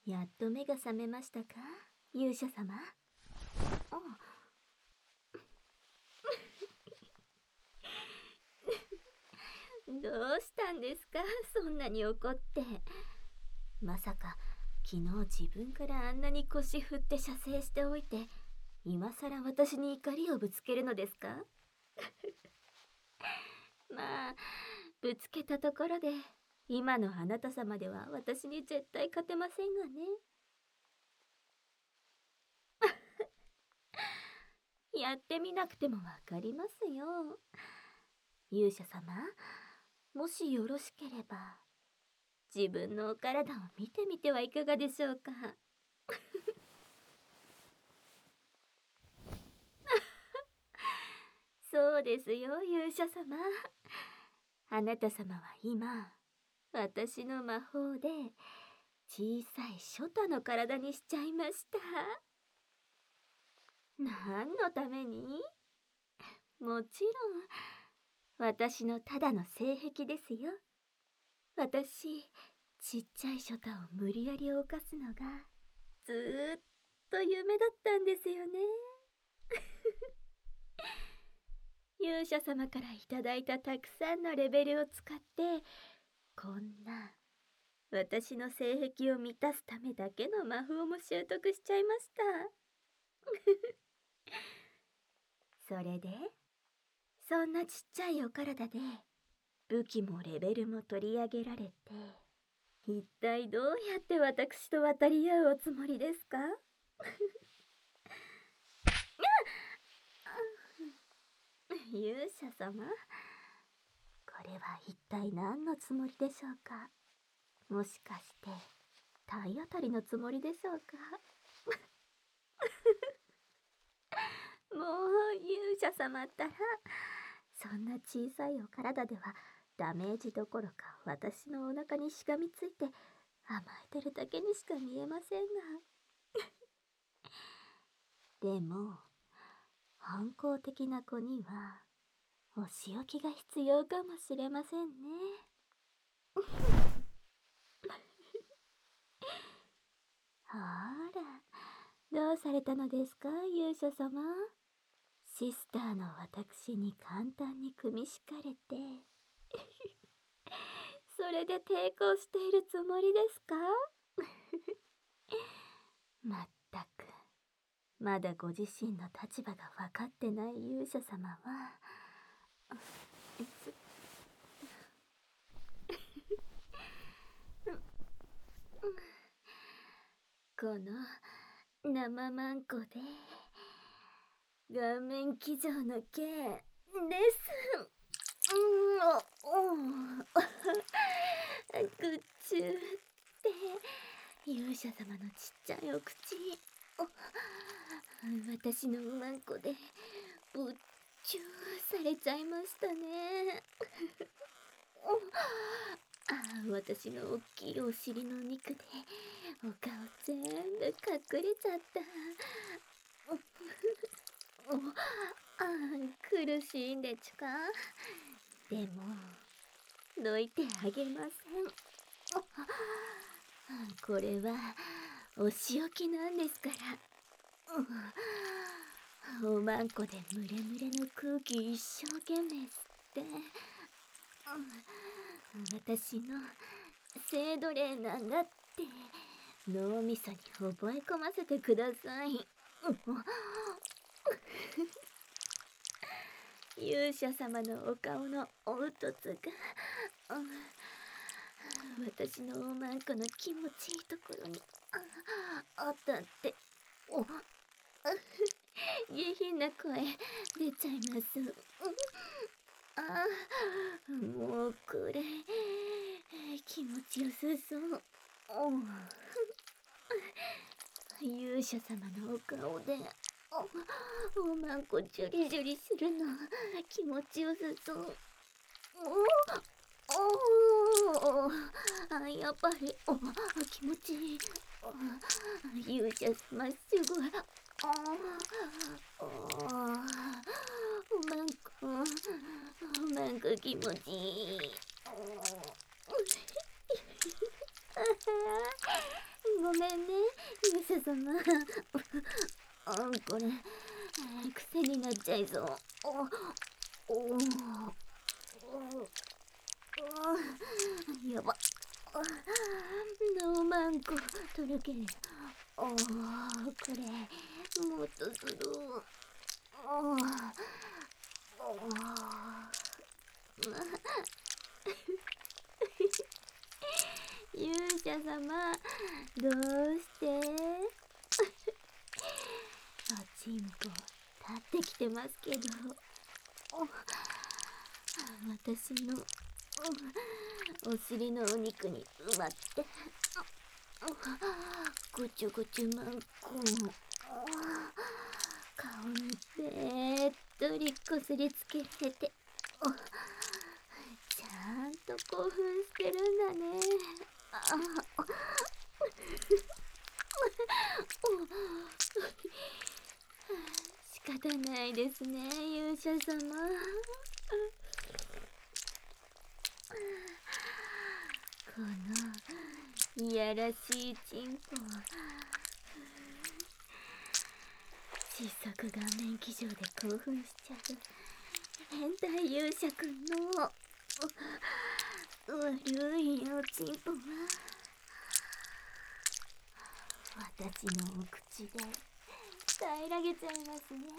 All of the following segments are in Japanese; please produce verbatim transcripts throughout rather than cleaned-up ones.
やっと目が覚めましたか、勇者様。どうしたんですか、そんなに怒って。まさか昨日自分からあんなに腰振って射精しておいて、今さら私に怒りをぶつけるのですか？まあ、ぶつけたところで今のあなた様では私に絶対勝てませんがね。やってみなくてもわかりますよ。勇者様、もしよろしければ自分のお体を見てみてはいかがでしょうか。そうですよ、勇者様。あなた様は今、私の魔法で小さいショタの体にしちゃいました。何のために？もちろん私のただの性癖ですよ。私、ちっちゃいショタを無理やり犯すのがずーっと夢だったんですよね。勇者様からいただいたたくさんのレベルを使って、こんな私の性癖を満たすためだけの魔法も習得しちゃいました。それで、そんなちっちゃいお体で武器もレベルも取り上げられて、一体どうやって私と渡り合うおつもりですか？勇者様、これは一体何のつもりでしょうか？もしかして体当たりのつもりでしょうか？もう勇者様ったら、そんな小さいお体ではダメージどころか私のお腹にしがみついて甘えてるだけにしか見えませんが。でも反抗的な子にはお仕置きが必要かもしれませんね。ほら、どうされたのですか、勇者様。シスターの私に簡単に組み敷かれてそれで抵抗しているつもりですか？まったく、まだご自身の立場が分かってない勇者様はこの生マンコで顔面騎乗の件です。うん、ぐちゅって勇者様のちっちゃいお口、私のうまんこでぶっちゅーされちゃいましたね。ああ、私のおっきいお尻の肉でお顔全部隠れちゃった。ああ、苦しいんでちゅか。でもどいてあげません。これはお仕置きなんですから。おまんこでムレムレの空気一生懸命吸って、私の性奴隷なんだって脳みそに覚え込ませてください。勇者様のお顔の凹凸が、私のおまんこの気持ちいいところに当たって、お下品な声出ちゃいます。ああ、もうこれ気持ちよさそう。勇者様のお顔でおまんこジュリジュリするの気持ちよさそう。おお、あ、やっぱりお気持ちいい。勇者様すごい。ああ、おまんこおまんこ気持ちいい。ごめんね、 あ、これ癖になっちゃいそう。おおやば。ノーマンコとろける。おお、これもっとする。おおお勇者様、どうしておちんぽ立ってきてますけど、私のお尻のお肉に埋まってぐちゅぐちゅマンコン顔にべっとりこすりつけられて、ちゃんと興奮してるんだね。仕方ないですね、勇者様。このいやらしいチンポ、失速顔面騎乗で興奮しちゃう変態勇者くんの悪いおちんぽは私のお口で平らげちゃいますね。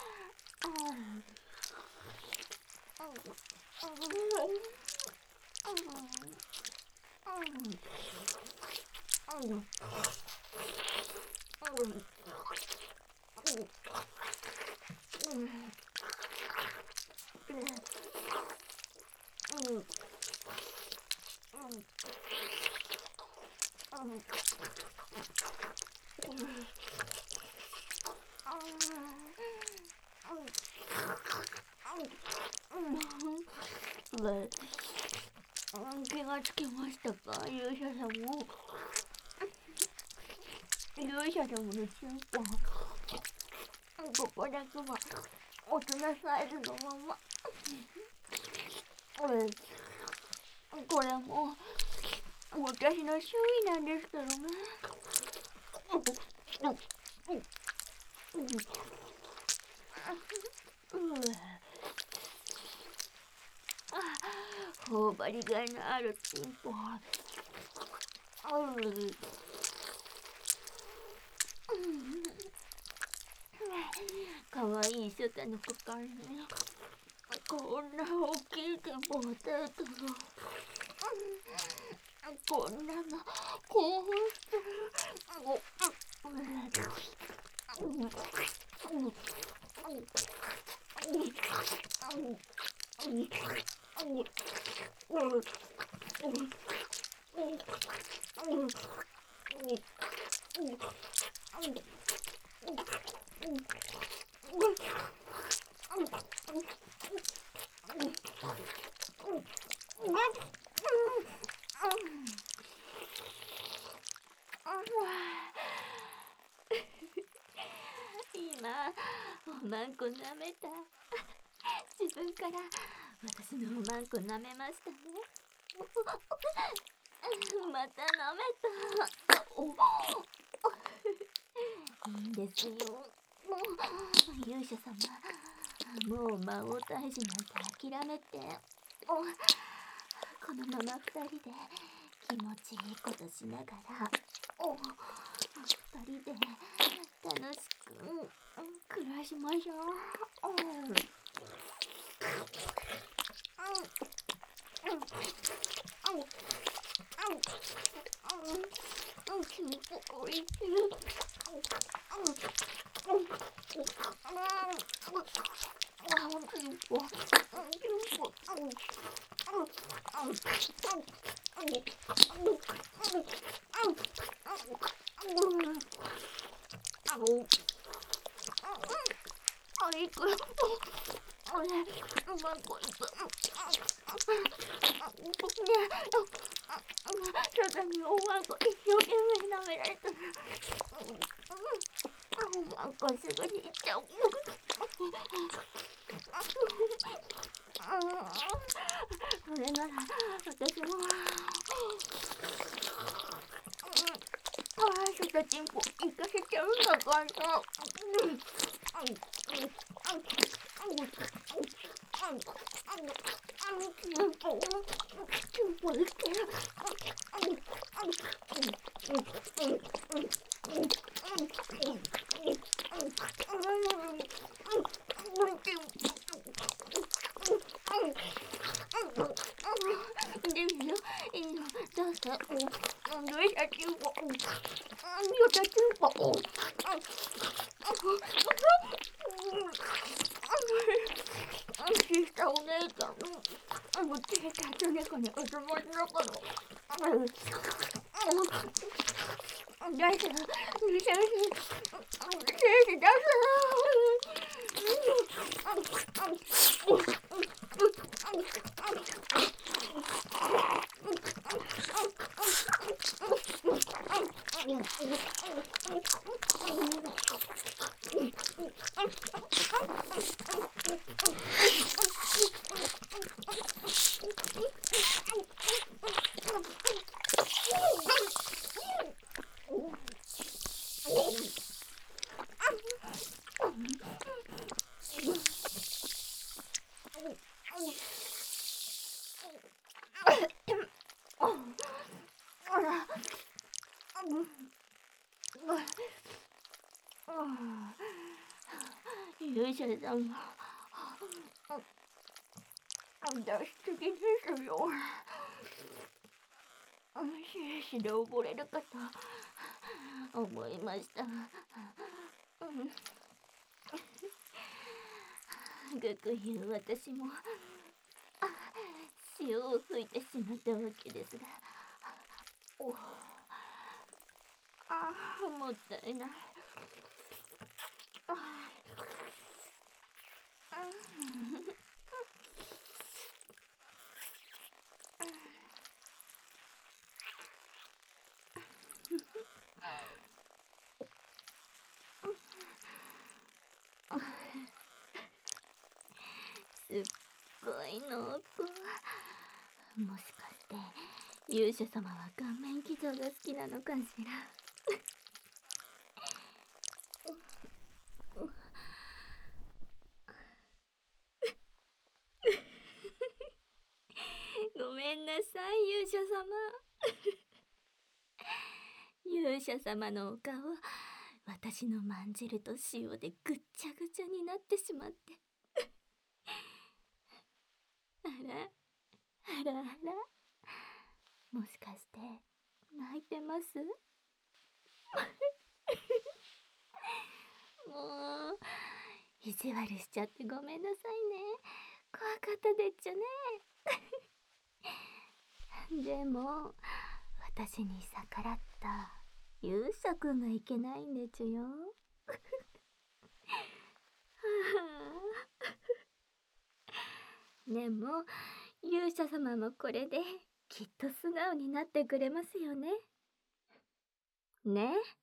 気がつきましたか、勇者様。勇者様のチンポ、ここだけは大人サイズのまま。これも私の趣味なんですけどね。頬張りがいのあるチンポ。かわいいショタの子からね、こんな大きいチンポを与えたら、こんなの興奮してる。今おまんこ舐めた。自分から私のおまんこ舐めましたね。また舐めた。いいんですよ、勇者様。もう魔王退治なんて諦めて、このまま二人で気持ちいいことしながら、二人で楽しく暮らしましょう。おいしい。体におまんこ一生懸命舐められたら、おまんこすぐにいっちゃう。それなら私もああ、ちょっしたチンポ行かせちゃうんだから。でもよ、いいの、どうぞ。どうしたチンポ。よたチンポ。シスターお姉ちゃん、もう手がつねこにおつもりだから。出す、出す、出す、出勇者さん、出しすぎですよ。シーシで溺れるかと思いました。ぐくいう私も潮を吹いてしまったわけですが、おああ、もったいない。あすっごい濃厚。もしかして勇者様は顔面騎乗が好きなのかしら。ごめんなさい、勇者様。勇者様のお顔、私のまんじると塩でぐっちゃぐちゃになってしまって。あら、あらあら、もしかして泣いてます？もう意地悪しちゃってごめんなさいね。怖かったでっちゃね。でも私に逆らった勇者くんがいけないんでちゅよ。でも勇者様もこれできっと素直になってくれますよね。ね。